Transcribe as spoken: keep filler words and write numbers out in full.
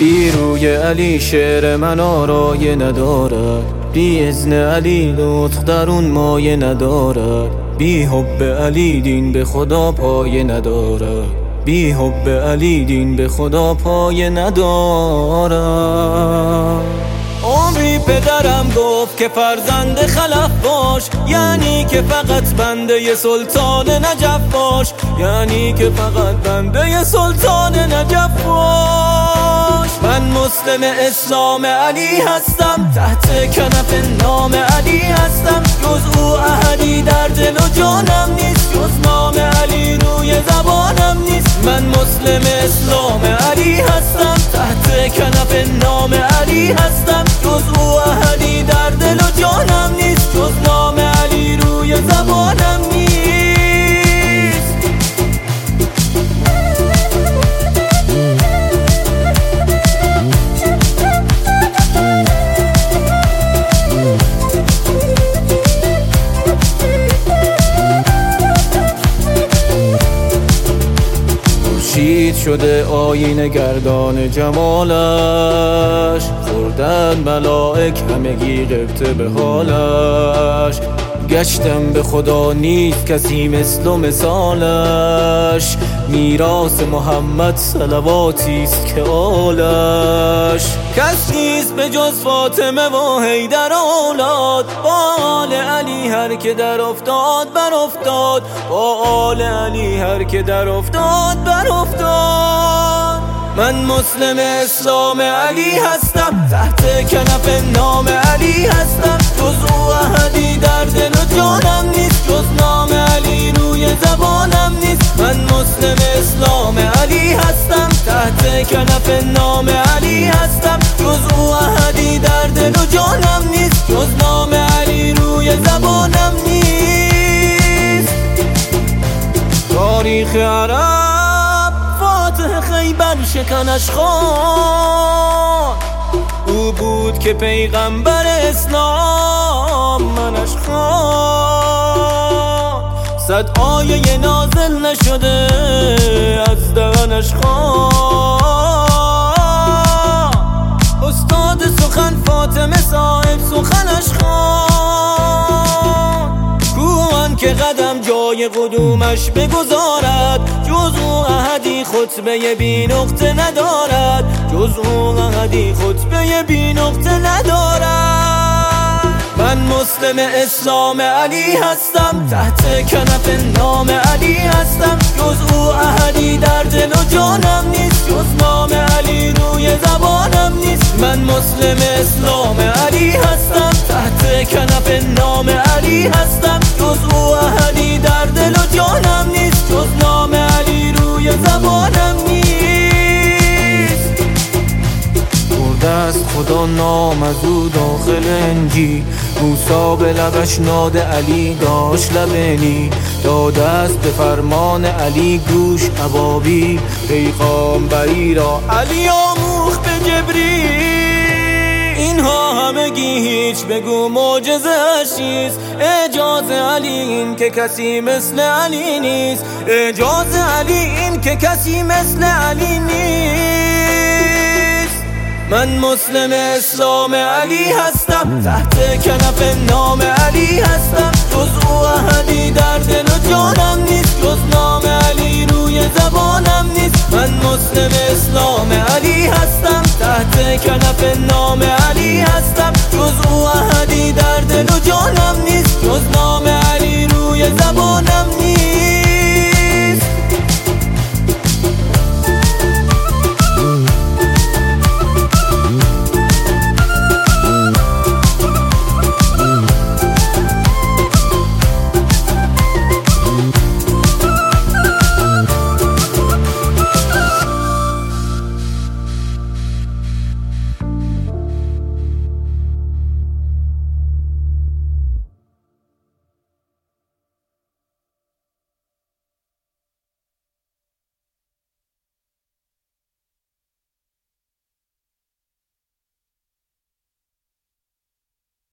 بی روی علی شعر من آرایه ندارد، بی اذن علی لطف در اون مایه ندارد، بی حب علی دین به خدا پایه ندارد، بی حب علی دین به خدا پایه ندارد. عمری پدرم گفت که فرزند خلف باش، یعنی که فقط بنده سلطان نجف باش، یعنی که فقط بنده سلطان نجف باش. من مسلم اسلام علی هستم، تحت کنف نام علی هستم، جز او احدی در دل و جانم نیست، جز نام علی روی زبانم نیست. من مسلم اسلام علی هستم، تحت کنف نام علی هستم، جز او احدی در دل و جانم نیست، جز نام علی روی زبانم نیست. خورشید شده آینه گردان جمالش، خوردن ملائک همگی غبطه به حالش. گشتم به خدا نیست کسی مثل و مثالش، میراث محمد صلواتیست که آلش. کس نیست به جز فاطمه و حیدر اولاد، با آل علی هر که در افتاد بر افتاد، با آل علی هر که در افتاد بر افتاد. من مسلم اسلام علی هستم، تحت کنف نام علی هستم، جز او احدی در دل و جانم نیست، جز نام علی روی زبانم نیست. من مسلم اسلام علی هستم، تحت کنف نام علی هستم، جز او احدی در دل و جانم نیست، جز نام علی روی زبانم نیست. تاریخ عرب فاتح خیبر شکنش خان، او بود که پیغمبر اسلام منش خوان. صد آیه نازل نشده از دهنش خوان، استاد سخن فاطمه صاحب سخنش خوان. کوان که قدم جای قدومش بگذارد، جز او احدی خطبه بی نقطه ندارد، جز او احدی خطبه بی نقطه ندارد. من مسلم اسلام علی هستم، تحت کنف نام علی هستم، جز او احدی در دل و جانم نیست، جز نام علی روی زبانم نیست. من مسلم اسلام علی هستم، تحت کنف نام علی هستم، جز او احدی در دل و جانم نیست، جز نام علی روی زبانم نیست. برده از خدا نام از او داخل انجیل، موسی به لبش ناد علی داشت لبنی، داده است به فرمان علی گوش ابابی، پیغامبری را علی آموخت به جبریل. اینها همگی هیچ بگو معجزه‌اش چیست، اعجاز علی این که کسی مثل علی نیست، اعجاز علی این که کسی مثل علی نیست. من مسلم اسلام علی هستم، تحت کنف نام علی هستم، جز او احدی در دل و جانم نیست، جز نام علی روی زبانم نیست. من مسلم اسلام علی هستم، تحت کنف نام علی هستم، جز او احدی در دل و جانم نیست، جز نام